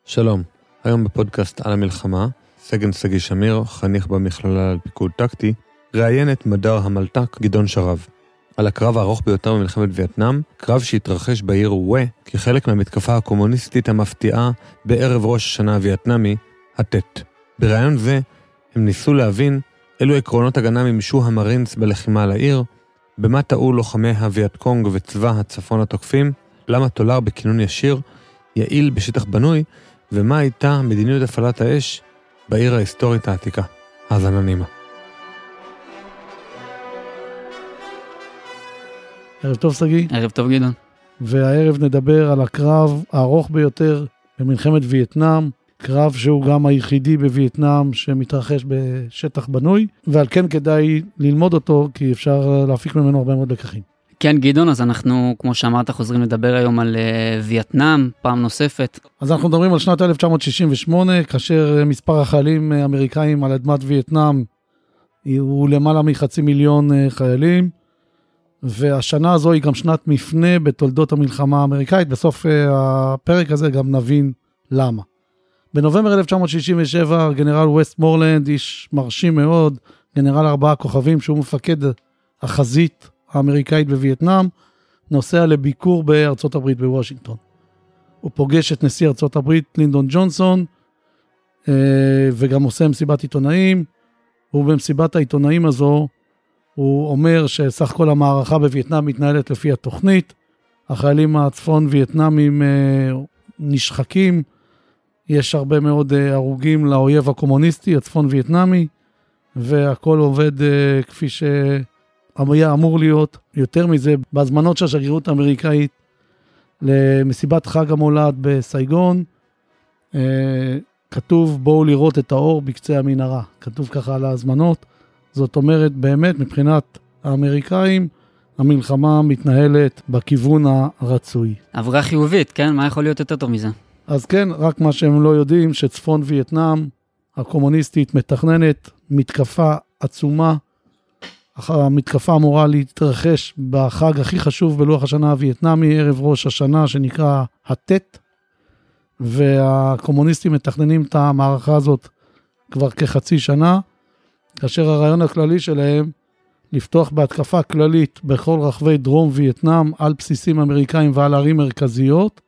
שלום, היום בפודקאסט על המלחמה, סגן שגיא שמיר, חניך במכללה לפיקוד טקטי, ראיין את מדר המלת"ק גדעון שרב, על הקרב הארוך ביותר במלחמת וייטנאם, קרב שהתרחש בעיר וואה, כחלק מהמתקפה הקומוניסטית המפתיעה בערב ראש השנה הווייטנאמי, הטט. בראיון זה, הם ניסו להבין אילו עקרונות הגנה מימשו המרינס בלחימה על העיר, במה טעו לוחמי הווייטקונג וצבא הצפון התוקפים, למה טולר בכינון ישיר, יעיל בשטח בנוי, ומה הייתה מדיניות הפעלת האש בעיר ההיסטורית העתיקה, האזנה נעימה. ערב טוב שגיא. ערב טוב גדעון. והערב נדבר על הקרב הארוך ביותר במלחמת וייטנאם, קרב שהוא גם היחידי בווייטנאם שמתרחש בשטח בנוי, ועל כן כדאי ללמוד אותו, כי אפשר להפיק ממנו הרבה מאוד לקחים. כן גדעון, אז אנחנו, כמו שאמרת, חוזרים לדבר היום על וייטנאם, פעם נוספת. אז אנחנו מדברים על שנת 1968, כאשר מספר החיילים האמריקאים על אדמת וייטנאם הוא למעלה מ500,000 חיילים, והשנה הזו היא גם שנת מפנה בתולדות המלחמה האמריקאית. בסוף הפרק הזה גם נבין למה. בנובמבר 1967, גנרל ווסטמורלנד, איש מרשים מאוד, גנרל 4 כוכבים, שהוא מפקד החזית האמריקאית בווייטנאם, נוסע לביקור בארצות הברית בוושינגטון. הוא פוגש את נשיא ארצות הברית לינדון ג'ונסון, וגם עושה מסיבת עיתונאים, ובמסיבת העיתונאים הזו, הוא אומר שסך כל המערכה בווייטנאם מתנהלת לפי התוכנית, החיילים הצפון וייטנאמים נשחקים, יש הרבה מאוד הרוגים לאויב הקומוניסטי, הצפון וייטנאמי, והכל עובד כפי שהיה אמור להיות. יותר מזה, בהזמנות של השגרירות האמריקאית למסיבת חג המולד בסייגון, כתוב בואו לראות את האור בקצה המנהרה, כתוב ככה על ההזמנות. זאת אומרת, באמת מבחינת האמריקאים, המלחמה מתנהלת בכיוון הרצוי. עברה חיובית, כן? מה יכול להיות יותר טוב מזה? אז כן, רק מה שהם לא יודעים, שצפון וייטנאם הקומוניסטית מתכננת מתקפה עצומה. המתקפה אמורה להתרחש בחג הכי חשוב בלוח השנה הווייטנאמי, ערב ראש השנה שנקרא הטט, והקומוניסטים מתכננים את המערכה הזאת כבר כחצי שנה, כאשר הרעיון הכללי שלהם לפתוח בהתקפה כללית בכל רחבי דרום וייטנאם על בסיסים אמריקאים ועל ערים מרכזיות,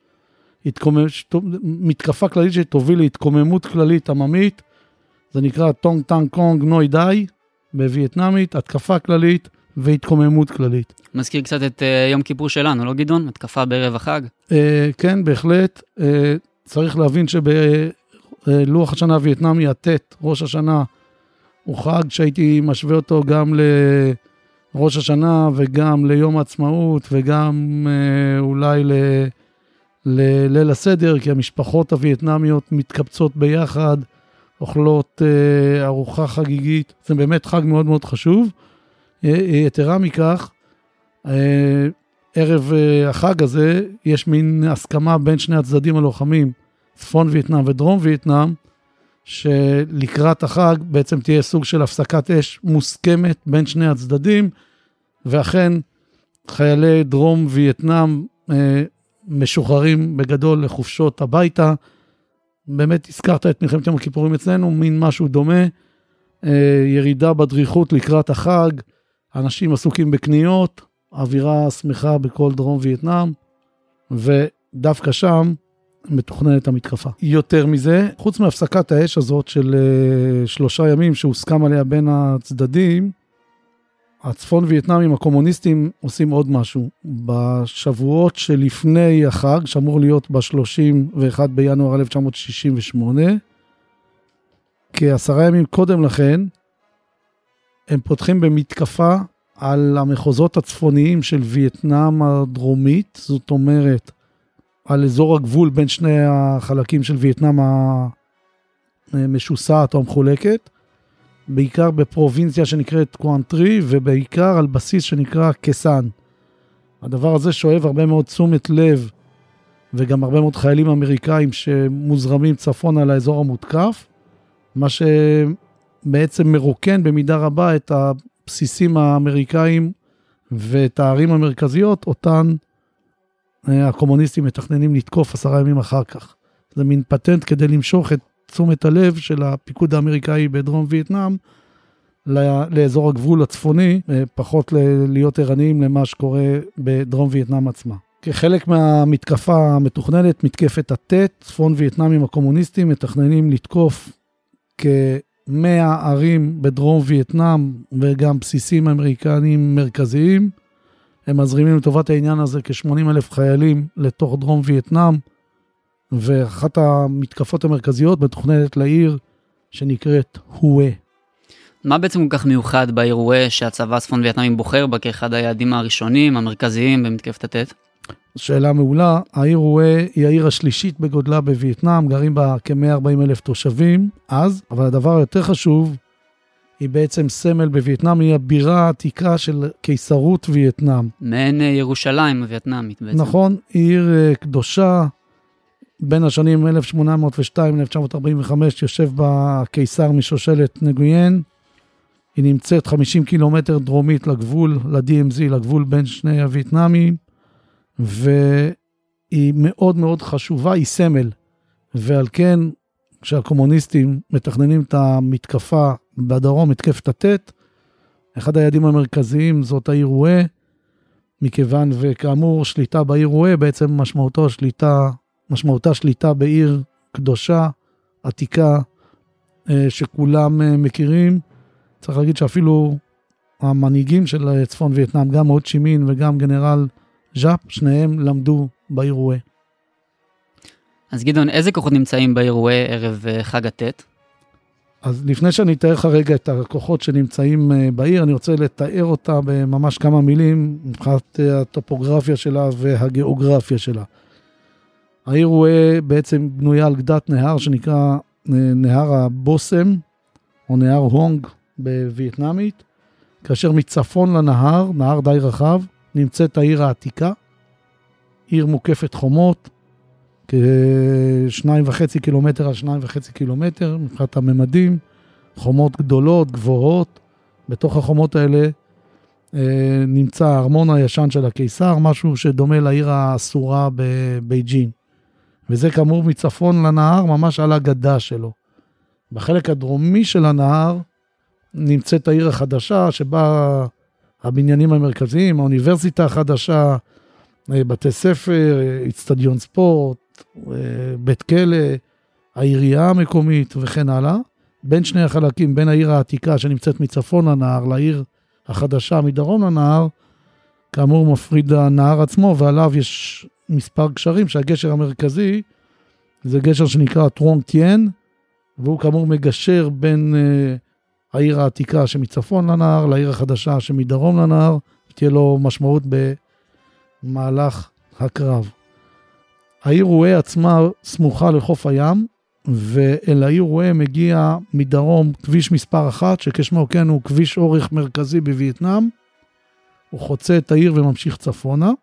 מתקפה כללית שתוביל להתקוממות כללית עממית, זה נקרא טונג טנג קונג נוי דאי בווייטנאמית, התקפה כללית והתקוממות כללית. מזכיר קצת את יום כיפור שלנו, לא גדעון? התקפה בערב החג? כן, בהחלט. צריך להבין שבלוח השנה הווייטנאמי, הטט, ראש השנה, הוא חג שהייתי משווה אותו גם לראש השנה וגם ליום העצמאות וגם אולי לליל הסדר, כי המשפחות הווייטנמיות מתקבצות ביחד, אוכלות ארוחה חגיגית. זה באמת חג מאוד מאוד חשוב. יתרה מכך, ערב החג הזה יש מין הסכמה בין שני הצדדים הלוחמים, צפון וייטנאם ודרום וייטנאם, שלקראת החג בעצם תהיה סוג של הפסקת אש מוסכמת בין שני הצדדים, ואכן חיילי דרום וייטנאם משוחררים בגדול לחופשות הביתה. באמת הזכרת את מלחמת יום הכיפורים אצלנו, מין משהו דומה, ירידה בדריכות לקראת החג, אנשים עסוקים בקניות, אווירה שמחה בכל דרום וייטנאם, ודווקא שם מתוכננת המתקפה. יותר מזה, חוץ מהפסקת האש הזאת של 3 ימים שהוסכם עליה בין הצדדים, הצפון וייטנאמים הקומוניסטים עושים עוד משהו. בשבועות שלפני החג, שאמור להיות ב-31 בינואר 1968, כ10 ימים קודם לכן, הם פותחים במתקפה על המחוזות הצפוניים של וייטנאם הדרומית, זאת אומרת, על אזור הגבול בין שני החלקים של וייטנאם המשוסעת או המחולקת, בעיקר בפרובינציה שנקראת קואנטרי, ובעיקר על בסיס שנקרא קסן. הדבר הזה שואב הרבה מאוד תשומת לב, וגם הרבה מאוד חיילים אמריקאים שמוזרמים צפון על האזור המותקף, מה שבעצם מרוקן במידה רבה את הבסיסים האמריקאים ואת הערים המרכזיות, אותן הקומוניסטים מתכננים לתקוף 10 ימים אחר כך. זה מין פטנט כדי למשוך את תשומת הלב של הפיקוד האמריקאי בדרום וייטנאם, לאזור הגבול הצפוני, פחות להיות ערניים למה שקורה בדרום וייטנאם עצמה. כחלק מהמתקפה המתוכננת, מתקפת הטט, צפון וייטנאמים הקומוניסטים מתכננים לתקוף כ100 ערים בדרום וייטנאם, וגם בסיסים אמריקנים מרכזיים. הם מזרימים לטובת העניין הזה כ80,000 חיילים לתוך דרום וייטנאם, ואחת המתקפות המרכזיות מתוכננת לעיר שנקראת הואה. מה בעצם כל כך מיוחד בעיר הואה שהצבא הצפון וייטנאמי בוחר בה כאחד היעדים הראשונים, המרכזיים במתקפת הטט? שאלה מעולה. העיר הואה היא העיר השלישית בגודלה בווייטנאם, גרים בה כ140,000 תושבים אז, אבל הדבר היותר חשוב, היא בעצם סמל בווייטנאם, היא הבירה העתיקה של קיסרות וייטנאם. מעין ירושלים הווייטנאמית בעצם. נכון, היא עיר קדושה, בין השנים 1802 ל-1945 יושב בה קיסר משושלת נגויין, היא נמצאת 50 קילומטר דרומית לגבול, ל-DMZ, לגבול בין שני הווייטנאמים, והיא מאוד מאוד חשובה, היא סמל, ועל כן כשהקומוניסטים מתכננים את המתקפה בדרום, מתקפת הטט, אחד היעדים המרכזיים זאת העיר הואה, מכיוון וכאמור שליטה בעיר הואה, בעצם משמעותה שליטה בעיר קדושה, עתיקה, שכולם מכירים. צריך להגיד שאפילו המנהיגים של צפון וייטנאם, גם הו צ'י מין וגם גנרל ז'אפ, שניהם למדו בעיר הואה. אז גדעון, איזה כוחות נמצאים בעיר הואה ערב חג הטט? אז לפני שאני אתאר כרגע את הכוחות שנמצאים בעיר, אני רוצה לתאר אותה בממש כמה מילים, מבחינת הטופוגרפיה שלה והגיאוגרפיה שלה. העיר הואה בעצם בנויה על גדת נהר שנקרא נהר הבוסם, או נהר הונג בווייטנאמית, כאשר מצפון לנהר, נהר די רחב, נמצאת העיר העתיקה, עיר מוקפת חומות, כ2.5 קילומטר על 2.5 קילומטר, מבחינת הממדים, חומות גדולות, גבוהות, בתוך החומות האלה נמצא הארמון הישן של הקיסר, משהו שדומה לעיר האסורה בבייג'ין, וזה כאמור מצפון לנהר, ממש על הגדה שלו. בחלק הדרומי של הנהר נמצאת העיר החדשה, שבה הבניינים המרכזיים, האוניברסיטה החדשה, בתי ספר, אצטדיון ספורט, בית כלא, העירייה המקומית וכן הלאה. בין שני החלקים, בין העיר העתיקה שנמצאת מצפון לנהר, לעיר החדשה מדרום לנהר, כאמור מפריד הנהר עצמו, ועליו יש מספר גשרים, שהגשר המרכזי זה גשר שנקרא טרונג טיין, והוא כאמור מגשר בין העיר העתיקה שמצפון לנהר, לעיר החדשה שמדרום לנהר, תהיה לו משמעות במהלך הקרב. העיר הואה עצמה סמוכה לחוף הים, ואל העיר הואה מגיע מדרום כביש מספר 1, שכשמו כן הוא כביש אורך מרכזי בווייטנאם, הוא חוצה את העיר וממשיך צפונה.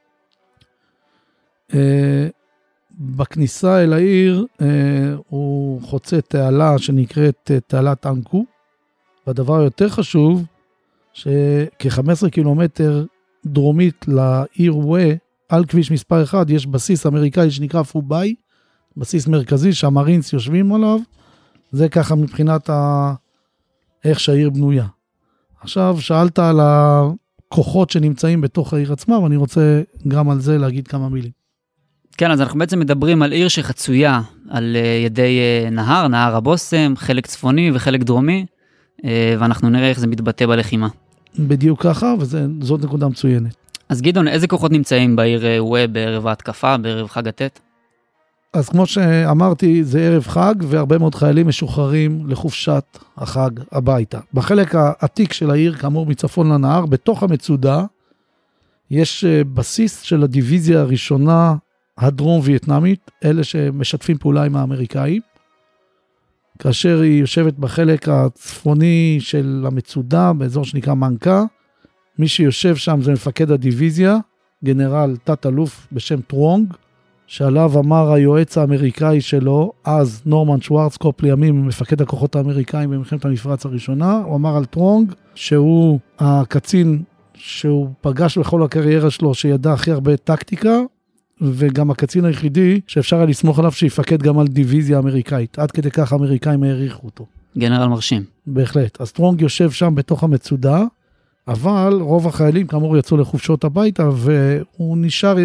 בכניסה אל העיר הוא חוצה תעלה שנקראת תעלת אנקו, והדבר היותר חשוב, שכ-15 קילומטר דרומית לעיר הואה, על כביש מספר 1, יש בסיס אמריקאי שנקרא פובאי, בסיס מרכזי שהמרינס יושבים עליו, זה ככה מבחינת איך שהעיר בנויה. עכשיו שאלת על הכוחות שנמצאים בתוך העיר עצמה, ואני רוצה גם על זה להגיד כמה מילים. כן, אז אנחנו בעצם מדברים על עיר שחצויה על ידי נהר הבוסם, חלק צפוני וחלק דרומי, ואנחנו נראה איך זה מתבטא בלחימה. בדיוק ככה, וזאת נקודה מצוינת. אז גדעון, איזה כוחות נמצאים בעיר הואה בערב ההתקפה, בערב חג הטט? אז כמו שאמרתי, זה ערב חג, והרבה מאוד חיילים משוחררים לחופשת החג הביתה. בחלק העתיק של העיר, כאמור מצפון לנהר, בתוך המצודה, יש בסיס של הדיוויזיה הראשונה הדרום וייטנאמית, אלה שמשתפים פעולה עם האמריקאים, כאשר היא יושבת בחלק הצפוני של המצודה, באזור שנקרא מנקה, מי שיושב שם זה מפקד הדיוויזיה, גנרל תת-אלוף בשם טרונג, שעליו אמר היועץ האמריקאי שלו, אז נורמן שוורצקופ לימים, מפקד הכוחות האמריקאים במלחמת המפרץ הראשונה, הוא אמר על טרונג, שהוא הקצין שהוא פגש בכל הקריירה שלו, שידע הכי הרבה טקטיקה, וגם הקצין היחידי שאפשר היה לסמוך עליו שיפקד גם על דיוויזיה אמריקאית. עד כדי כך האמריקאים העריכו אותו. גנרל מרשים. בהחלט. אז סטרונג יושב שם בתוך המצודה, אבל רוב החיילים כאמור יצאו לחופשות הביתה, והוא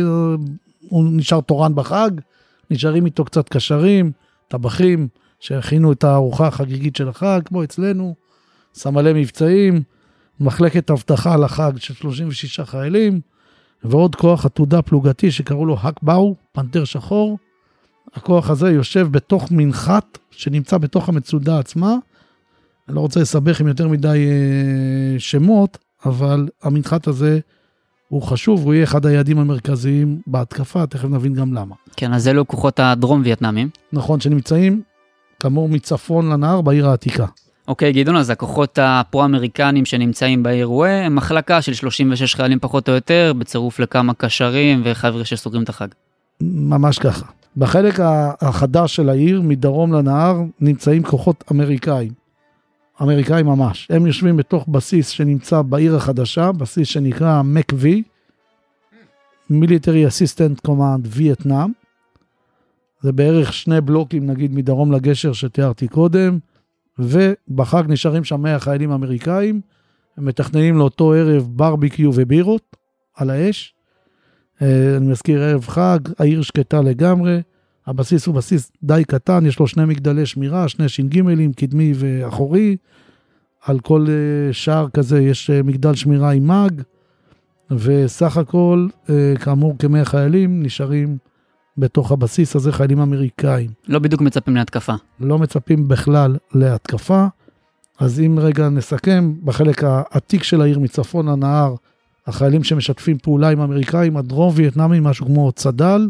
נשאר תורן בחג, נשארים איתו קצת קשרים, טבחים, שהכינו את הארוחה החגיגית של החג, כמו אצלנו, סמלי מבצעים, מחלקת הבטחה לחג של 36 חיילים, ועוד כוח עתודה פלוגתי שקראו לו הקבאו, פנתר שחור. הכוח הזה יושב בתוך מנחת שנמצא בתוך המצודה עצמה. אני לא רוצה לסבך עם יותר מדי שמות, אבל המנחת הזה הוא חשוב, הוא יהיה אחד היעדים המרכזיים בהתקפה, תכף נבין גם למה. כן, אז אלו כוחות הדרום וייטנאמים. נכון, שנמצאים כאמור מצפון לנהר בעיר העתיקה. אוקיי, גדעון, אז הכוחות הפרו-אמריקנים שנמצאים בעיר רואה, הם מחלקה של 36 חיילים פחות או יותר, בצירוף לכמה קשרים וחבר'ה שסוגרים את החג. ממש ככה. בחלק החדש של העיר, מדרום לנהר, נמצאים כוחות אמריקאים. אמריקאים ממש. הם יושבים בתוך בסיס שנמצא בעיר החדשה, בסיס שנקרא MACV, Military Assistant Command וייטנאם. זה בערך 2 בלוקים, נגיד, מדרום לגשר שתיארתי קודם, ובחג נשארים שם 100 חיילים אמריקאים, הם מתכננים לאותו ערב ברביקיו ובירות על האש. אני מזכיר ערב חג, העיר שקטה לגמרי, הבסיס הוא בסיס די קטן, יש לו 2 מגדלי שמירה, 2 ש"גים, קדמי ואחורי, על כל שער כזה יש מגדל שמירה עם מג, וסך הכל, כאמור כ100 חיילים נשארים בתוך הבסיס הזה, חיילים אמריקאים. לא בדיוק מצפים להתקפה. לא מצפים בכלל להתקפה, אז אם רגע נסכם, בחלק העתיק של העיר מצפון הנהר, החיילים שמשתפים פעולה עם האמריקאים, הדרום וייטנאמים, משהו כמו צדל,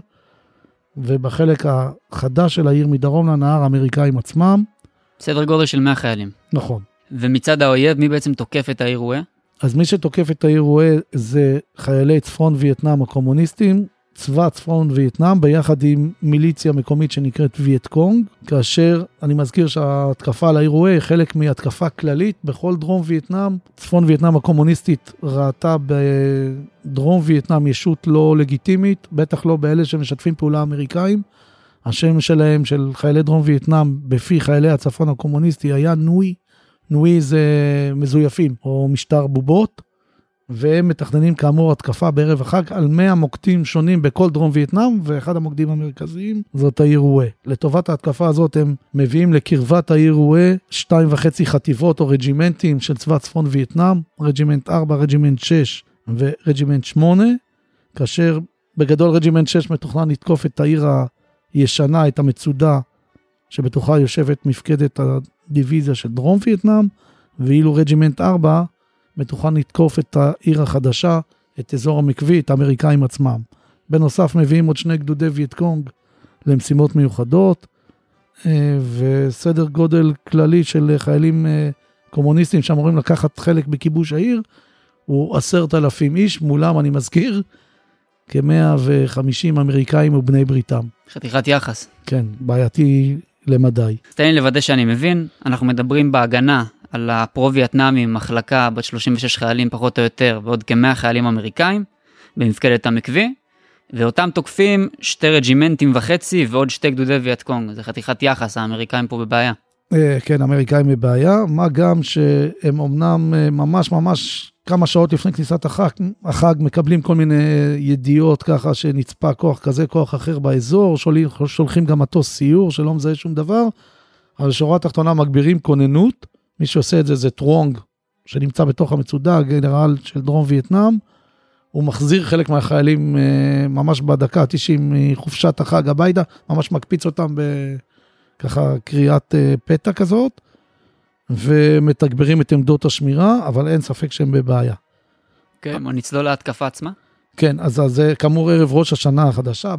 ובחלק החדש של העיר מדרום לנהר, האמריקאים עצמם. סדר גודל של 100 חיילים. נכון. ומצד האויב, מי בעצם תוקף את העיר רואה? אז מי שתוקף את העיר רואה זה חיילי צפון וייטנאם הקומוניסטים, צבא צפון וייטנאם, ביחד עם מיליציה מקומית שנקראת וייט קונג, כאשר אני מזכיר שההתקפה על העיר רואה היא חלק מהתקפה כללית בכל דרום וייטנאם. צפון וייטנאם הקומוניסטית ראתה בדרום וייטנאם ישות לא לגיטימית, בטח לא באלה שמשתפים פעולה אמריקאים. השם שלהם, של חיילי דרום וייטנאם, בפי חיילי הצפון הקומוניסטי, היה נוי. נוי זה מזויפים, או משטר בובות. והם מתכננים כאמור התקפה בערב החג על 100 מוקדים שונים בכל דרום וייטנאם, ואחד המוקדים המרכזיים זאת העיר רואה. לטובת ההתקפה הזאת הם מביאים לקרבת העיר רואה 2.5 חטיבות או רג'ימנטים של צבא צפון וייטנאם, רג'ימנט 4, רג'ימנט 6 ורג'ימנט 8, כאשר בגדול רג'ימנט 6 מתוכנן לתקוף את העיר הישנה, את המצודה שבתוכה יושבת מפקדת הדיוויזיה של דרום וייטנאם, ואילו רג'ימנט 4 מתוכן לתקוף את העיר החדשה, את אזור המקווי, את האמריקאים עצמם. בנוסף מביאים עוד 2 גדודי וייט קונג למשימות מיוחדות, וסדר גודל כללי של חיילים קומוניסטים שאמורים לקחת חלק בכיבוש העיר, הוא 10,000 איש, מולם אני מזכיר, כ-150 אמריקאים ובני בריתם. חתיכת יחס. כן, בעייתי למדי. תן לי לוודא שאני מבין, אנחנו מדברים בהגנה, על הפרו-וייטנאמים, מחלקה בת 36 חיילים פחות או יותר, ועוד כ100 חיילים אמריקאים, במפקדת המקווי, ואותם תוקפים 2 רג'ימנטים וחצי, ועוד 2 גדודי וייט קונג. זה חתיכת יחס, האמריקאים פה בבעיה. כן, האמריקאים בבעיה, מה גם שהם אמנם ממש כמה שעות לפני כניסת החג, מקבלים כל מיני ידיעות ככה, שנצפה כוח כזה, כוח אחר באזור, שולחים גם מטוס סיור, שלא מזהה שום דבר, אבל שורה התחתונה מגבירים כוננות, מי שעושה את זה זה טרונג, שנמצא בתוך המצודה, גנרל של דרום וייטנאם, הוא מחזיר חלק מהחיילים ממש בדקה 90 מחופשת החג הביתה, ממש מקפיץ אותם בככה קריאת פתע כזאת, ומתגברים את עמדות השמירה, אבל אין ספק שהם בבעיה. כן, נצלול להתקפה עצמה? כן, אז זה כאמור ערב ראש השנה החדשה,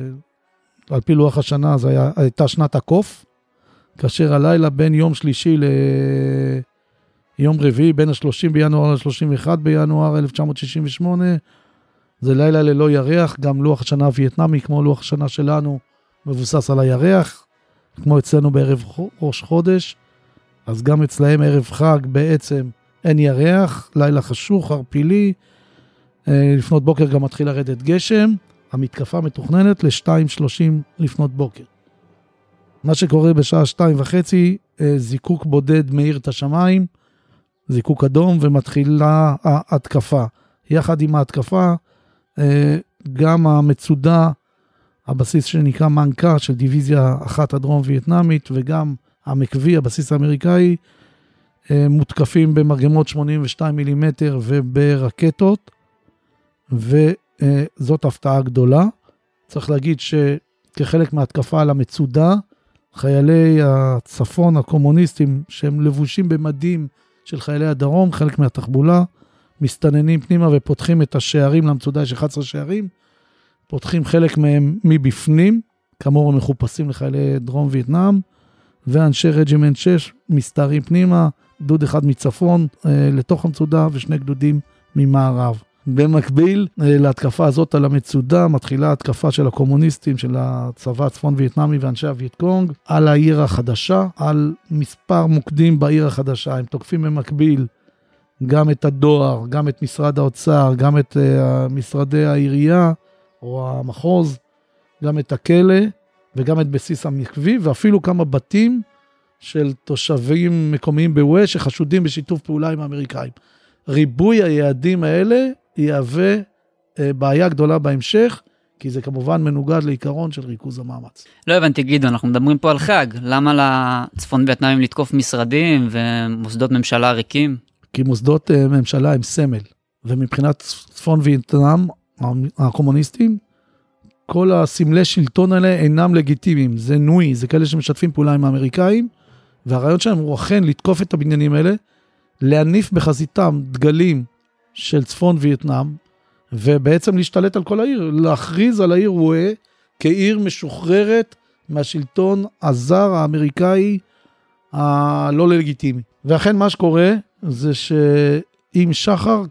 על פי לוח השנה, זו הייתה שנת הקוף, כאשר הלילה בין יום שלישי ליום רביעי, בין ה-30 בינואר ל-31 בינואר 1968, זה לילה ללא ירח, גם לוח השנה הווייטנאמי, כמו לוח השנה שלנו, מבוסס על הירח, כמו אצלנו בערב ראש חודש, אז גם אצלהם ערב חג בעצם אין ירח, לילה חשוך, ערפילי, לפנות בוקר גם מתחיל לרדת גשם, המתקפה מתוכננת ל-2:30 לפנות בוקר. מה שקורה בשעה 2:30, זיקוק בודד מאיר את השמיים, זיקוק אדום, ומתחילה ההתקפה. יחד עם ההתקפה, גם המצודה, הבסיס שנקרא מנקה של דיוויזיה אחת הדרום וייטנאמית, וגם המקווי, הבסיס האמריקאי, מותקפים במרגמות 82 מילימטר וברקטות, וזאת הפתעה גדולה. צריך להגיד שכחלק מההתקפה על המצודה, חיילי הצפון הקומוניסטים שהם לבושים במדים של חיילי הדרום, חלק מהתחבולה, מסתננים פנימה ופותחים את השערים למצודה, יש 11 שערים, פותחים חלק מהם מבפנים, כאמור מחופשים לחיילי דרום וייטנאם, ואנשי רג'ימנט 6 מסתערים פנימה, גדוד אחד מצפון לתוך המצודה ושני גדודים ממערב. במקביל להתקפה הזאת על המצודה, מתחילה התקפה של הקומוניסטים, של הצבא הצפון וייטנאמי ואנשי הווייטקונג, על העיר החדשה, על מספר מוקדים בעיר החדשה. הם תוקפים במקביל גם את הדואר, גם את משרד האוצר, גם את משרדי העירייה או המחוז, גם את הכלא וגם את בסיס המקווי, ואפילו כמה בתים של תושבים מקומיים בווה שחשודים בשיתוף פעולה עם האמריקאים. ריבוי היעדים האלה יהווה בעיה גדולה בהמשך, כי זה כמובן מנוגד לעיקרון של ריכוז המאמץ. לא הבנתי, גידו, אנחנו מדברים פה על חג. למה לצפון וייטנאמים לתקוף משרדים ומוסדות ממשלה ריקים? כי מוסדות ממשלה הם סמל, ומבחינת צפון וייטנאם, הקומוניסטים, כל הסמלי שלטון האלה אינם לגיטימיים. זה נוי, זה כאלה שמשתפים פעולה עם האמריקאים, והרעיון שלהם הוא אכן לתקוף את הבניינים האלה, להניף בחזיתם דגלים של צפון וייטנאם, ובעצם להשתלט על כל העיר, להכריז על העיר וואה כעיר משוחררת מהשלטון הזר האמריקאי הלא לגיטימי. ואכן מה שקורה זה שעם שחר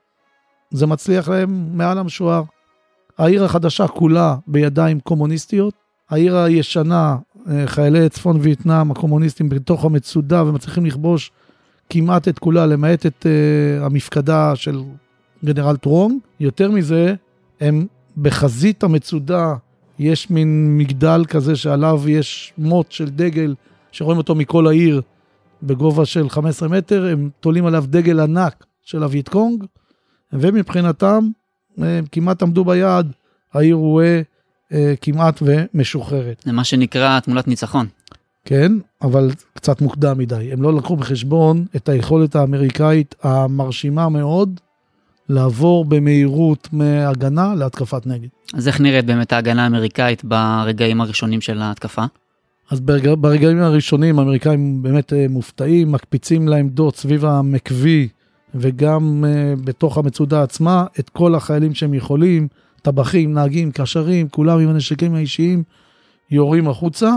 זה מצליח להם מעל המשוער. העיר החדשה כולה בידיים קומוניסטיות, העיר הישנה, חיילי צפון וייטנאם, הקומוניסטים בתוך המצודה ומצליחים לכבוש כמעט את כולה, למעט את המפקדה של גנרל טרונג. יותר מזה, הם בחזית המצודה, יש מין מגדל כזה שעליו יש מוט של דגל, שרואים אותו מכל העיר בגובה של 15 מטר, הם תולים עליו דגל ענק של הווייטקונג, ומבחינתם הם כמעט עמדו ביעד, העיר וואה כמעט ומשוחררת. זה מה שנקרא תמונת ניצחון. כן, אבל קצת מוקדם מדי. הם לא לקחו בחשבון את היכולת האמריקאית המרשימה מאוד, לעבור במהירות מהגנה להתקפת נגד. אז איך נראית באמת ההגנה האמריקאית ברגעים הראשונים של ההתקפה? אז ברגעים הראשונים האמריקאים באמת מופתעים, מקפיצים לעמדות סביב המקווי, וגם בתוך המצודה עצמה, את כל החיילים שהם יכולים, טבחים, נהגים, קשרים, כולם עם הנשקים האישיים, יורים החוצה,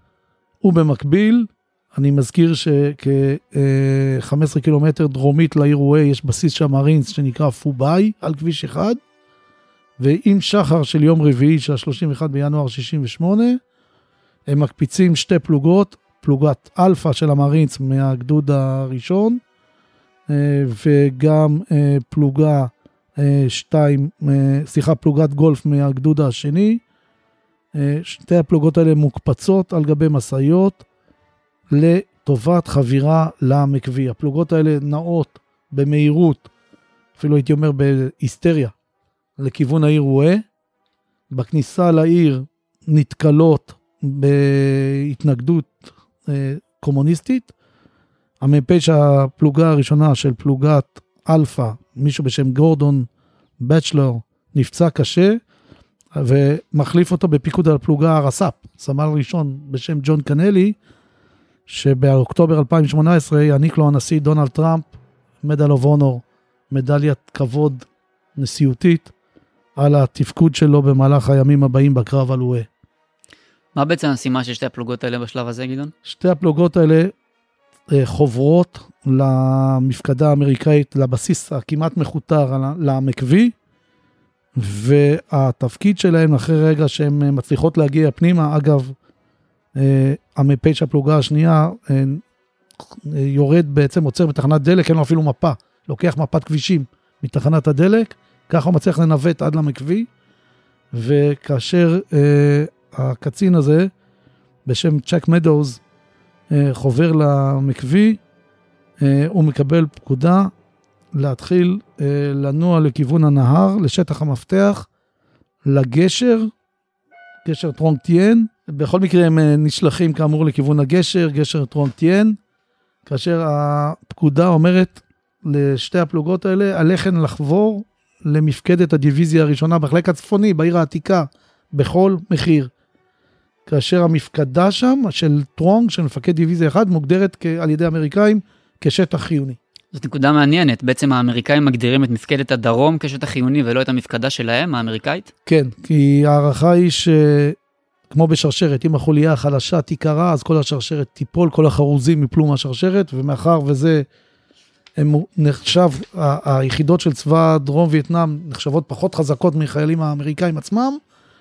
ובמקביל, אני מזכיר שכ-15 קילומטר דרומית לעיר וואה, יש בסיס של המרינס שנקרא פובאי, על כביש 1, ועם שחר של יום רביעי של 31 בינואר 68, הם מקפיצים שתי פלוגות, פלוגת אלפא של המרינס מהגדוד הראשון, וגם פלוגת גולף מהגדוד השני. שתי הפלוגות האלה מוקפצות על גבי מסעיות לטובת חבירה למקווי. הפלוגות האלה נעות במהירות, אפילו הייתי אומר בהיסטריה, לכיוון העיר וואה. בכניסה לעיר נתקלות בהתנגדות קומוניסטית. המ"פ שהפלוגה הראשונה של פלוגת אלפא, מישהו בשם גורדון בצ'לר, נפצע קשה, ומחליף אותו בפיקוד על הפלוגה הרס"פ, סמל ראשון בשם ג'ון קנלי, שבאוקטובר 2018 יעניק לו הנשיא דונלד טראמפ מדל אוף אונור, מדליית כבוד נשיאותית, על התפקוד שלו במהלך הימים הבאים בקרב על וואה. מה בעצם המשימה של שתי הפלוגות האלה בשלב הזה, גדעון? שתי הפלוגות האלה חוברות למפקדה האמריקאית, לבסיס הכמעט מחותר למקווי, והתפקיד שלהם אחרי רגע שהן מצליחות להגיע פנימה, אגב, המ"פ של הפלוגה השנייה יורד בעצם, עוצר בתחנת דלק, אין לו אפילו מפה, לוקח מפת כבישים מתחנת הדלק, ככה הוא מצליח לנווט עד למקווי, וכאשר הקצין הזה, בשם צ'ק מדוז, חובר למקווי, הוא מקבל פקודה להתחיל לנוע לכיוון הנהר, לשטח המפתח, לגשר, גשר טרונג-טיין. בכל מקרה הם נשלחים כאמור לכיוון הגשר, גשר טרונג-טיין, כאשר הפקודה אומרת לשתי הפלוגות האלה, עליכן לחבור למפקדת הדיוויזיה הראשונה בחלק הצפוני, בעיר העתיקה, בכל מחיר. כאשר המפקדה שם, של טרונג, של מפקד דיוויזיה אחד, מוגדרת על ידי האמריקאים כשטח חיוני. זאת נקודה מעניינת, בעצם האמריקאים מגדירים את מפקדת הדרום כשטח חיוני ולא את המפקדה שלהם, האמריקאית? כן, כי הערכה היא שכמו בשרשרת, אם החוליה החלשה תיקרה, אז כל השרשרת תיפול, כל החרוזים יפלו מהשרשרת, ומאחר וזה נחשב, היחידות של צבא דרום וייטנאם נחשבות פחות חזקות מחיילים האמריקאים עצמם,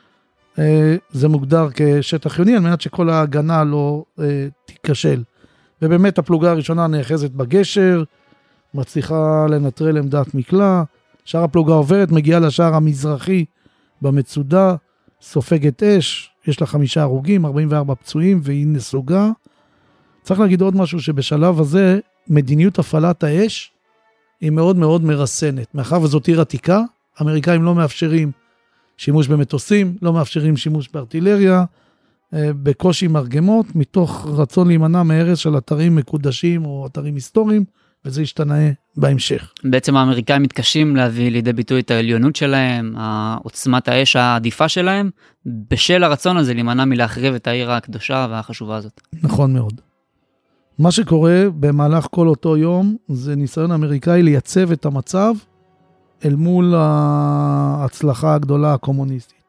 זה מוגדר כשטח חיוני, על מנת שכל ההגנה לא תיכשל. ובאמת הפלוגה הראשונה נאחזת בגשר, מצליחה לנטרל עמדת מקלע, שאר הפלוגה עוברת, מגיעה לשער המזרחי במצודה, סופגת אש, יש לה 5 הרוגים, 44 פצועים, והיא נסוגה. צריך להגיד עוד משהו, שבשלב הזה, מדיניות הפעלת האש, היא מאוד מאוד מרסנת. מאחר וזאת עיר עתיקה, האמריקאים לא מאפשרים שימוש במטוסים, לא מאפשרים שימוש בארטילריה, בקושי מרגמות, מתוך רצון להימנע מהרס של אתרים מקודשים או אתרים היסטוריים, וזה ישתנה בהמשך. בעצם האמריקאים מתקשים להביא לידי ביטוי את העליונות שלהם, עוצמת האש העדיפה שלהם, בשל הרצון הזה להימנע מלהחריב את העיר הקדושה והחשובה הזאת. נכון מאוד. מה שקורה במהלך כל אותו יום, זה ניסיון אמריקאי לייצב את המצב, אל מול ההצלחה הגדולה הקומוניסטית.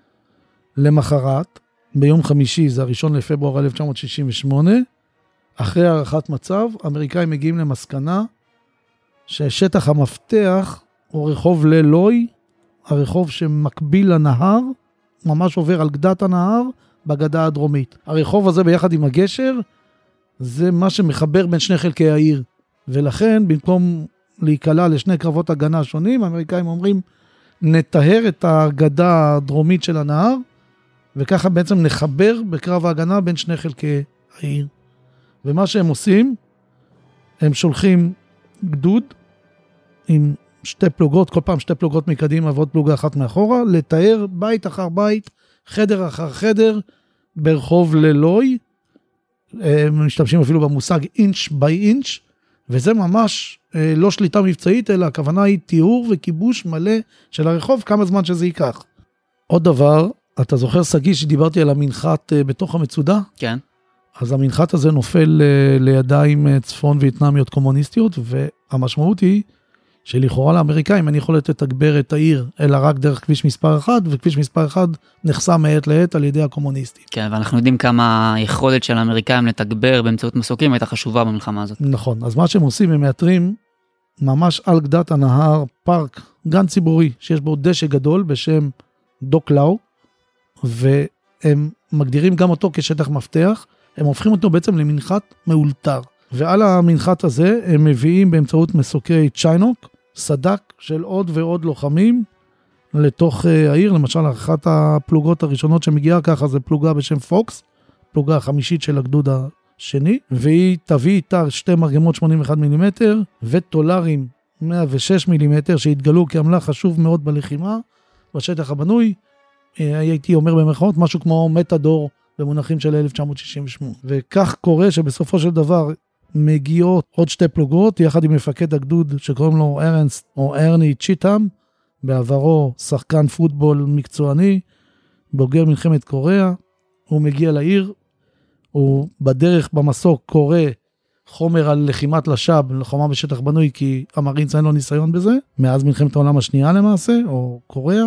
למחרת, ביום חמישי, זה 1 לפברואר 1968, אחרי הערכת מצב, האמריקאים מגיעים למסקנה ששטח המפתח הוא רחוב ללוי, הרחוב שמקביל לנהר, ממש עובר על גדת הנהר בגדה הדרומית. הרחוב הזה ביחד עם הגשר, זה מה שמחבר בין שני חלקי העיר. ולכן, במקום להיקלע לשני קרבות הגנה שונים, האמריקאים אומרים, נטהר את הגדה הדרומית של הנהר, וככה בעצם נחבר בקרב ההגנה בין שני חלקי העיר. ומה שהם עושים, הם שולחים גדוד עם 2 פלוגות, כל פעם 2 פלוגות מקדימה ועוד פלוגה אחת מאחורה, לתאר בית אחר בית, חדר אחר חדר, ברחוב ללוי, הם משתמשים אפילו במושג אינץ' ביי אינץ', וזה ממש לא שליטה מבצעית, אלא הכוונה היא תיאור וכיבוש מלא של הרחוב, כמה זמן שזה ייקח. עוד דבר, אתה זוכר סגי שדיברתי על המנחת בתוך המצודה? כן. אז המנחת הזה נופל לידיים צפון וייטנאמיות קומוניסטיות, והמשמעות היא שלכאורה לאמריקאים אין יכולת לתגבר את העיר, אלא רק דרך כביש מספר 1, וכביש מספר 1 נחסם מעת לעת על ידי הקומוניסטים. כן, ואנחנו יודעים כמה היכולת של האמריקאים לתגבר באמצעות מסוקים הייתה חשובה במלחמה הזאת. נכון, אז מה שהם עושים, הם מאתרים ממש על גדת הנהר פארק, גן ציבורי, שיש בו דשא גדול בשם דוק-לאו, והם מגדירים גם אותו כשטח מפתח, הם הופכים אותו בעצם למנחת מאולתר. ועל המנחת הזה הם מביאים באמצעות מסוקי צ'יינוק, סדק של עוד ועוד לוחמים לתוך העיר. למשל, אחת הפלוגות הראשונות שמגיעה ככה זה פלוגה בשם פוקס, פלוגה החמישית של הגדוד השני, והיא תביא איתה 2 מרגמות 81 מילימטר וטולרים 106 מילימטר שהתגלו כעמלה חשוב מאוד בלחימה בשטח הבנוי. הייתי אומר במרכאות משהו כמו מטאדור במונחים של 1968. וכך קורה שבסופו של דבר מגיעות עוד 2 פלוגות, יחד עם מפקד הגדוד שקוראים לו ארנסט או ארני צ'יטאם, בעברו שחקן פוטבול מקצועני, בוגר מלחמת קוריאה. הוא מגיע לעיר, הוא בדרך במסוק קורא חומר על לחימת לשב, לוחמה בשטח בנוי, כי המרינס אין לו ניסיון בזה, מאז מלחמת העולם השנייה למעשה, או קוריאה,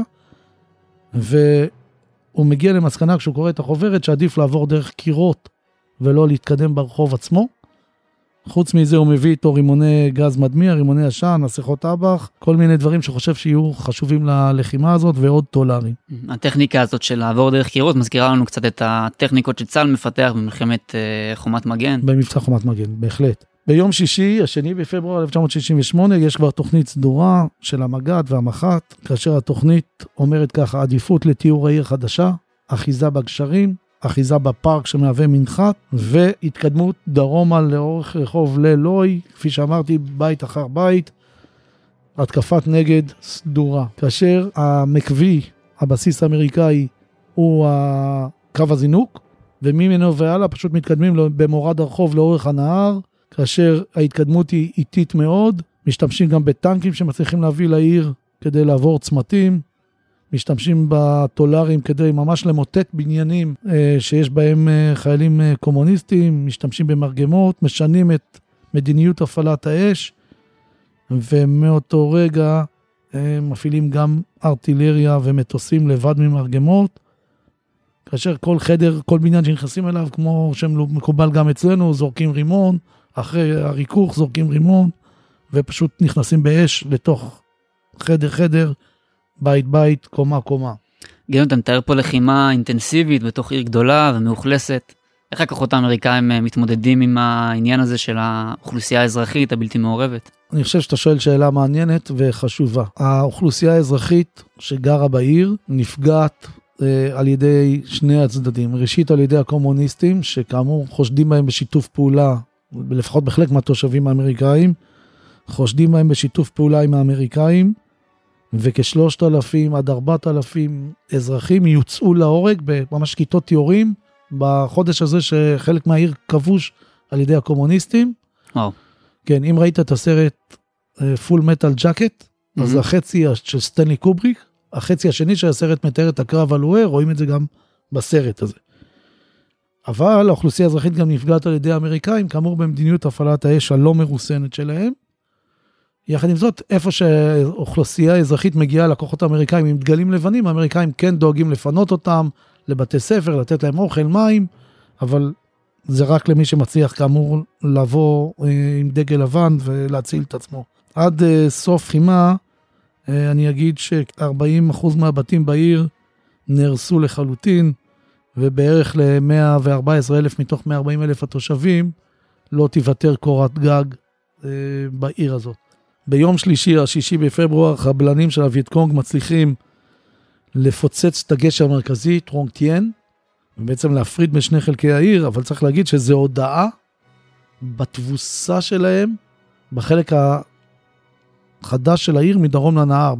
והוא מגיע למסקנה כשהוא קורא את החוברת, שעדיף לעבור דרך קירות, ולא להתקדם ברחוב עצמו. חוץ מזה הוא מביא איתו רימוני גז מדמיע, רימוני עשן, מסכות אב"כ, כל מיני דברים שחושב שיהיו חשובים ללחימה הזאת, ועוד טולרים. הטכניקה הזאת של לעבור דרך קירות מזכירה לנו קצת את הטכניקות שצה"ל מפתח במלחמת חומת מגן. במבצע חומת מגן, בהחלט. ביום שישי, השני בפברואר 1968, יש כבר תוכנית סדורה של המג"ד והמח"ט, כאשר התוכנית אומרת ככה, עדיפות לתיאור העיר חדשה, אחיזה בגשרים, אחיזה בפארק שמהווה מנחת, והתקדמות דרומה לאורך רחוב ללוי, כפי שאמרתי, בית אחר בית, התקפת נגד סדורה. כאשר המקווי, הבסיס האמריקאי, הוא קו הזינוק, וממנו והלאה פשוט מתקדמים במורד הרחוב לאורך הנהר, כאשר ההתקדמות היא איטית מאוד, משתמשים גם בטנקים שמצליחים להביא לעיר כדי לעבור צמתים, משתמשים בטולרים כדי ממש למוטט בניינים שיש בהם חיילים קומוניסטים, משתמשים במרגמות, משנים את מדיניות הפעלת האש, ומאותו רגע מפעילים גם ארטילריה ומטוסים לבד ממרגמות, כאשר כל חדר, כל בניין שנכנסים אליו, כמו שמקובל גם אצלנו, זורקים רימון, אחרי הריכוך זורקים רימון, ופשוט נכנסים באש לתוך חדר, בית, קומה. גדעון, אתה מתאר פה לחימה אינטנסיבית בתוך עיר גדולה ומאוכלסת. איך הכוחות האמריקאים מתמודדים עם העניין הזה של האוכלוסייה האזרחית הבלתי מעורבת? אני חושב שאתה שואל שאלה מעניינת וחשובה. האוכלוסייה האזרחית שגרה בעיר נפגעת על ידי שני הצדדים. ראשית על ידי הקומוניסטים, שכאמור חושדים בהם בשיתוף פעולה, לפחות בחלק מהתושבים האמריקאים, חושדים בהם בשיתוף פעולה עם האמריקאים, וכ3,000 עד 4,000 אזרחים יוצאו להורג בממש כיתות יורים, בחודש הזה שחלק מהעיר כבוש על ידי הקומוניסטים. וואו. כן, אם ראית את הסרט פול מטל ג'קט, אז החצי של סטנלי קובריק, החצי השני של הסרט מתאר את הקרב על לואר, רואים את זה גם בסרט הזה. אבל האוכלוסייה האזרחית גם נפגעת על ידי האמריקאים, כאמור במדיניות הפעלת האש הלא מרוסנת שלהם. יחד עם זאת, איפה שהאוכלוסייה האזרחית מגיעה לכוחות האמריקאים עם דגלים לבנים, האמריקאים כן דואגים לפנות אותם לבתי ספר, לתת להם אוכל, מים, אבל זה רק למי שמצליח כאמור לבוא עם דגל לבן ולהציל את עצמו. עד סוף חימה, אני אגיד ש40% מהבתים בעיר נהרסו לחלוטין, ובערך ל-114,000 מתוך 140,000 התושבים לא תיוותר קורת גג בעיר הזאת. ביום שלישי, השישי בפברואר, חבלנים של הווייטקונג מצליחים לפוצץ את הגשר המרכזי, טרונג-טיין, ובעצם להפריד בין שני חלקי העיר, אבל צריך להגיד שזה הודעה בתבוסה שלהם, בחלק החדש של העיר מדרום לנהר.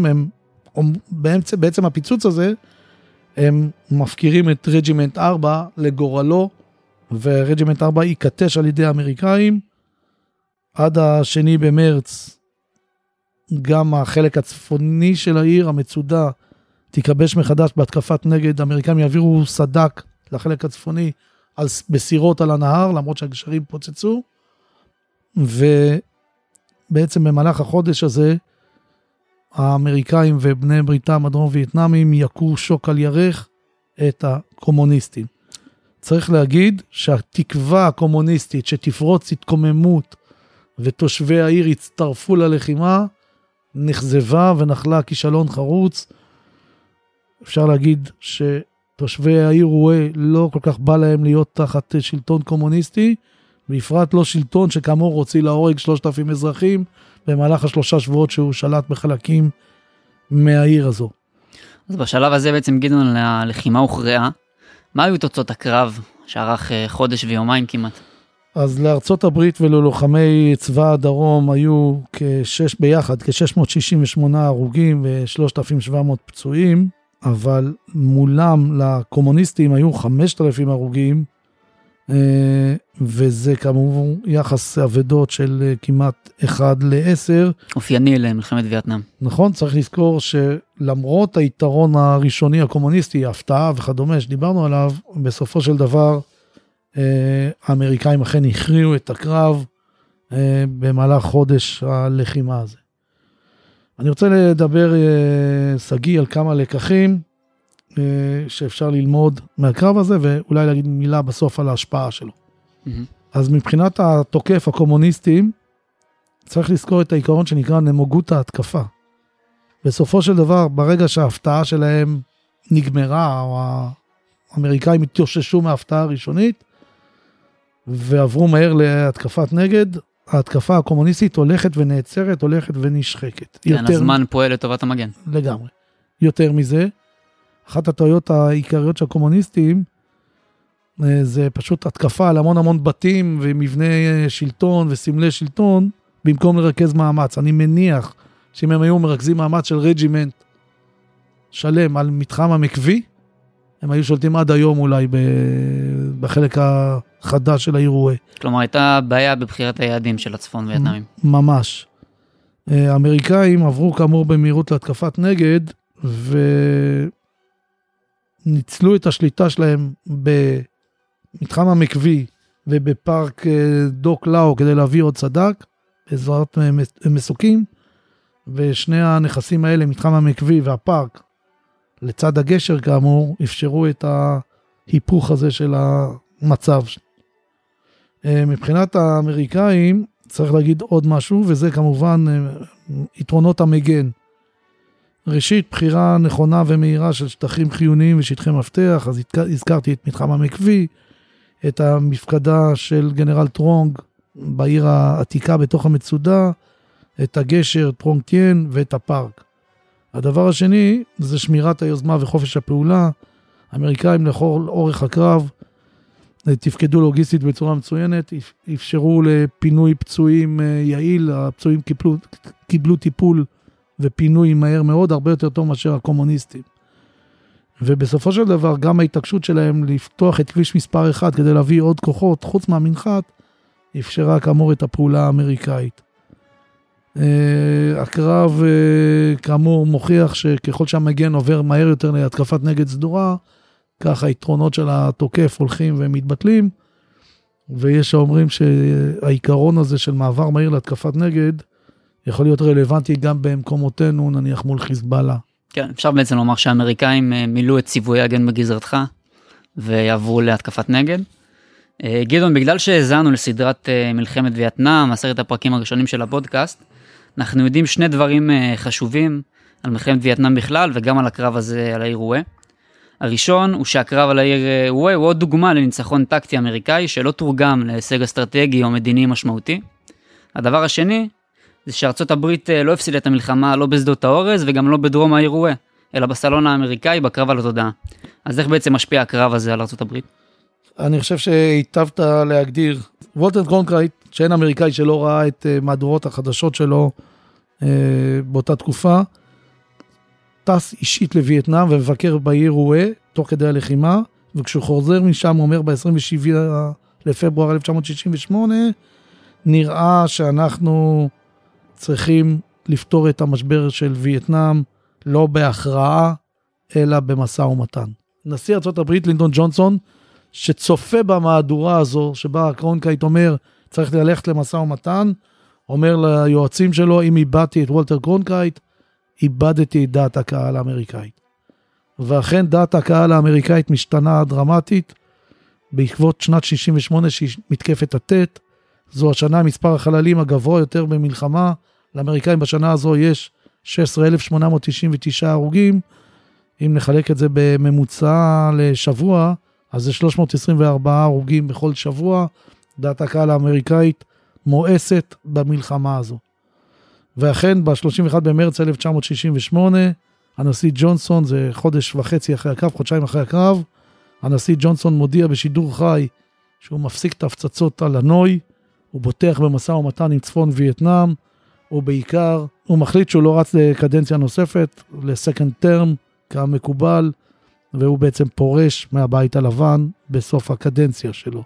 בעצם הפיצוץ הזה, הם מפקירים את רג'ימנט 4 לגורלו, ורג'ימנט 4 יקטש על ידי האמריקאים. עד השני במרץ, גם החלק הצפוני של העיר, המצודה, תיקבש מחדש בהתקפת נגד. האמריקאים יעבירו סדק לחלק הצפוני בסירות על הנהר, למרות שהגשרים פוצצו, ובעצם במהלך החודש הזה, האמריקאים ובני בריתם הדרום וייטנאמים יכו שוק על ירך את הקומוניסטים. צריך להגיד שהתקווה הקומוניסטית שתפרוץ התקוממות ותושבי העיר הצטרפו ללחימה, נחזבה ונחלה כישלון חרוץ. אפשר להגיד שתושבי העיר רואה לא כל כך בא להם להיות תחת שלטון קומוניסטי, בפרט לא שלטון שכאמור רוצים להורג 3,000 אזרחים, במהלך 3 שבועות שהוא שלט בחלקים מהעיר הזו. אז בשלב הזה בעצם גדעון הלחימה הוכרעה. מה היו תוצאות הקרב שערך חודש ויומיים כמעט? אז לארצות הברית וללוחמי צבא הדרום היו ביחד כ-668 הרוגים ו-3,700 פצועים, אבל מולם לקומוניסטים היו 5,000 הרוגים, וזה כמובן יחס עבדות של כמעט 1:10. אופייני למלחמת וייטנאם. נכון, צריך לזכור שלמרות היתרון הראשוני הקומוניסטי, ההפתעה וכדומה שדיברנו עליו, בסופו של דבר האמריקאים אכן הכריעו את הקרב במהלך חודש הלחימה הזה. אני רוצה לדבר, סגי, על כמה לקחים שאפשר ללמוד מהקרב הזה, ואולי להגיד מילה בסוף על ההשפעה שלו. אז מבחינת התוקף הקומוניסטים, צריך לזכור את העיקרון שנקרא נמוגות ההתקפה. בסופו של דבר, ברגע שההפתעה שלהם נגמרה, או האמריקאים התאוששו מההפתעה הראשונית, ועברו מהר להתקפת נגד, ההתקפה הקומוניסטית הולכת ונעצרת, הולכת ונשחקת. כן, הזמן פועל לטובת המגן. לגמרי. יותר מזה, אחת הטעויות העיקריות של הקומוניסטים, זה פשוט התקפה על המון המון בתים ומבני שלטון וסמלי שלטון, במקום לרכז מאמץ. אני מניח שאם הם היו מרכזים מאמץ של רג'ימנט שלם על מתחם המקווי, הם היו שולטים עד היום אולי בחלק החדש של האירועי. כלומר, הייתה בעיה בבחירת היעדים של הצפון וייטנאמים. ממש. האמריקאים עברו כאמור במהירות להתקפת נגד, וניצלו את השליטה שלהם במתחם המקווי ובפארק דוק לאו כדי להביא עוד סדק, בעזרת מסוקים, ושני הנכסים האלה, מתחם המקווי והפארק, לצד הגשר כאמור, אפשרו את ההיפוך הזה של המצב. מבחינת האמריקאים, צריך להגיד עוד משהו, וזה כמובן יתרונות המגן. ראשית, בחירה נכונה ומהירה של שטחים חיוניים ושטחי מפתח, אז הזכרתי את מתחם המקווי, את המפקדה של גנרל טרונג בעיר העתיקה בתוך המצודה, את הגשר טרונג טיין ואת הפארק. הדבר השני זה שמירת היוזמה וחופש הפעולה. האמריקאים לכל אורך הקרב תפקדו לוגיסטית בצורה מצוינת, אפשרו לפינוי פצועים יעיל, הפצועים קיבלו טיפול ופינוי מהר מאוד, הרבה יותר טוב מאשר הקומוניסטים. ובסופו של דבר גם ההתעקשות שלהם לפתוח את כביש מספר 1 כדי להביא עוד כוחות חוץ מהמנחת, אפשרה כאמור את הפעולה האמריקאית. הקרב כאמור מוכיח שככל שהמגן עובר מהר יותר להתקפת נגד סדורה, כך היתרונות של התוקף הולכים ומתבטלים, ויש שאומרים שהעיקרון הזה של מעבר מהיר להתקפת נגד, יכול להיות רלוונטי גם במקומותינו, נניח מול חיזבאללה. כן, אפשר בעצם לומר שהאמריקאים מילאו את ציווי הגן בגזרתך, ויעברו להתקפת נגד. גדעון, בגלל שהזענו לסדרת מלחמת וייטנאם, 10 הפרקים הראשונים של הפודקאסט, אנחנו יודעים שני דברים חשובים על מלחמת וייטנאם בכלל, וגם על הקרב הזה, על העיר וואה. הראשון הוא שהקרב על העיר וואה הוא עוד דוגמה לניצחון טקטי אמריקאי, שלא תורגם להישג אסטרטגי או מדיני משמעותי. הדבר השני, זה שארצות הברית לא הפסידה את המלחמה לא בשדות האורז, וגם לא בדרום העיר וואה, אלא בסלון האמריקאי בקרב על התודעה. אז איך בעצם משפיע הקרב הזה על ארצות הברית? אני חושב שהיטבת להגדיר, וולטר קרונקרייט, שאין אמריקאי שלא ראה את מהדורות החדשות שלו באותה תקופה, טס אישית לווייטנאם ומבקר בעיר וואה, תוך כדי הלחימה, וכשהוא חוזר משם, הוא אומר ב-27 לפברואר 1968, נראה שאנחנו צריכים לפתור את המשבר של וייטנאם, לא בהכרעה, אלא במשא ומתן. נשיא ארצות הברית, לינדון ג'ונסון, שצופה במהדורה הזו, שבה קרונקרייט אומר, צריך ללכת למשא ומתן, אומר ליועצים שלו, אם איבדתי את וולטר קרונקרייט, איבדתי את דעת הקהל האמריקאית. ואכן דעת הקהל האמריקאית משתנה דרמטית, בעקבות שנת 68 שהיא מתקפת הטט, זו השנה מספר החללים הגבוה יותר במלחמה, לאמריקאים בשנה הזו יש 16,899 הרוגים, אם נחלק את זה בממוצע לשבוע, אז זה 324 הרוגים בכל שבוע, דעת הקהל האמריקאית מואסת במלחמה הזו. ואכן ב-31 במרץ 1968, הנשיא ג'ונסון, זה חודש וחצי אחרי הקרב, חודשיים אחרי הקרב, הנשיא ג'ונסון מודיע בשידור חי, שהוא מפסיק את ההפצצות על הנוי, הוא בוטח במשא ומתן עם צפון וייטנאם, ובעיקר הוא מחליט שהוא לא רץ לקדנציה נוספת, לסקנד טרם, כמקובל, והוא בעצם פורש מהבית הלבן בסוף הקדנציה שלו.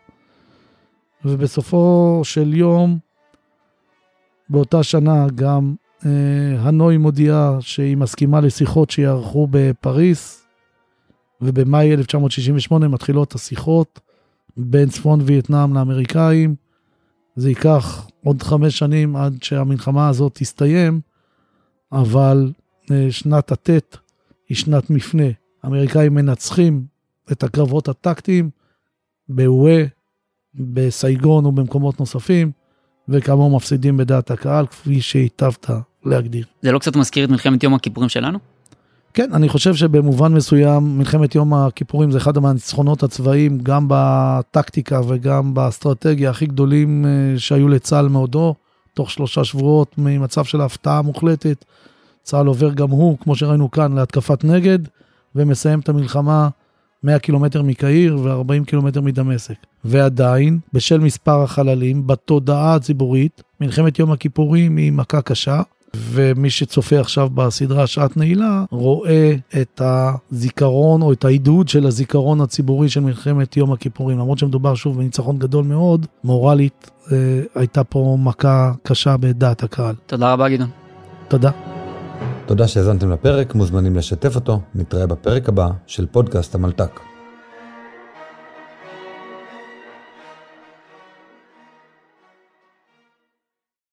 ובסופו של יום, באותה שנה גם הנוי מודיעה שהיא מסכימה לשיחות שיערכו בפריס, ובמאי 1968 מתחילות השיחות בין צפון וייטנאם לאמריקאים. זה ייקח עוד 5 שנים עד שהמלחמה הזאת תסתיים, אבל שנת הטט היא שנת מפנה. האמריקאים מנצחים את הקרבות הטקטיים בוואה, בסייגון ובמקומות נוספים, וכאמור מפסידים בדעת הקהל, כפי שהיטבת להגדיר. זה לא קצת מזכיר את מלחמת יום הכיפורים שלנו? כן, אני חושב שבמובן מסוים מלחמת יום הכיפורים זה אחד מהניצחונות הצבאיים, גם בטקטיקה וגם באסטרטגיה הכי גדולים שהיו לצה"ל מעודו, תוך 3 שבועות ממצב של ההפתעה מוחלטת, צה"ל עובר גם הוא, כמו שראינו כאן, להתקפת נגד, ומסיים את המלחמה 100 קילומטר מקהיר ו40 קילומטר מדמשק. ועדיין, בשל מספר החללים, בתודעה הציבורית, מלחמת יום הכיפורים היא מכה קשה, ומי שצופה עכשיו בסדרה שעת נעילה, רואה את הזיכרון או את העידוד של הזיכרון הציבורי של מלחמת יום הכיפורים. למרות שמדובר שוב בניצחון גדול מאוד, מורלית הייתה פה מכה קשה בדעת הקהל. תודה רבה גדעון. תודה. תודה שהזנתם לפרק, מוזמנים לשתף אותו, נתראה בפרק הבא של פודקאסט המלתק.